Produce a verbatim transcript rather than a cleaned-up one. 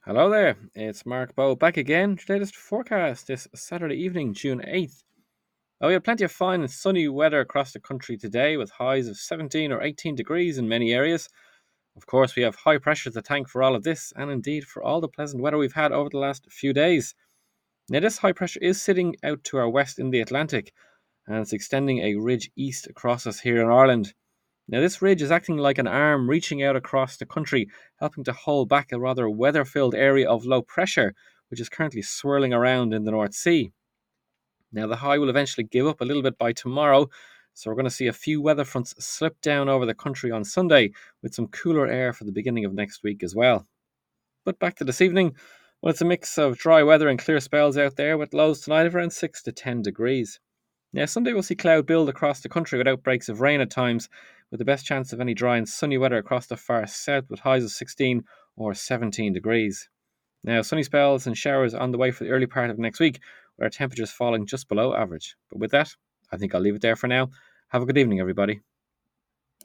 Hello there, it's Mark Bow back again. Your latest forecast this Saturday evening, June eighth. Oh, we have plenty of fine and sunny weather across the country today with highs of seventeen or eighteen degrees in many areas. Of course, we have high pressure to thank for all of this and indeed for all the pleasant weather we've had over the last few days. Now, this high pressure is sitting out to our west in the Atlantic and it's extending a ridge east across us here in Ireland. Now, this ridge is acting like an arm reaching out across the country, helping to hold back a rather weather filled area of low pressure, which is currently swirling around in the North Sea. Now, the high will eventually give up a little bit by tomorrow, so we're going to see a few weather fronts slip down over the country on Sunday, with some cooler air for the beginning of next week as well. But back to this evening, well, it's a mix of dry weather and clear spells out there, with lows tonight of around six to ten degrees. Now, Sunday we'll see cloud build across the country with outbreaks of rain at times, with the best chance of any dry and sunny weather across the far south with highs of sixteen or seventeen degrees. Now, sunny spells and showers on the way for the early part of next week, with our temperatures falling just below average. But with that, I think I'll leave it there for now. Have a good evening, everybody.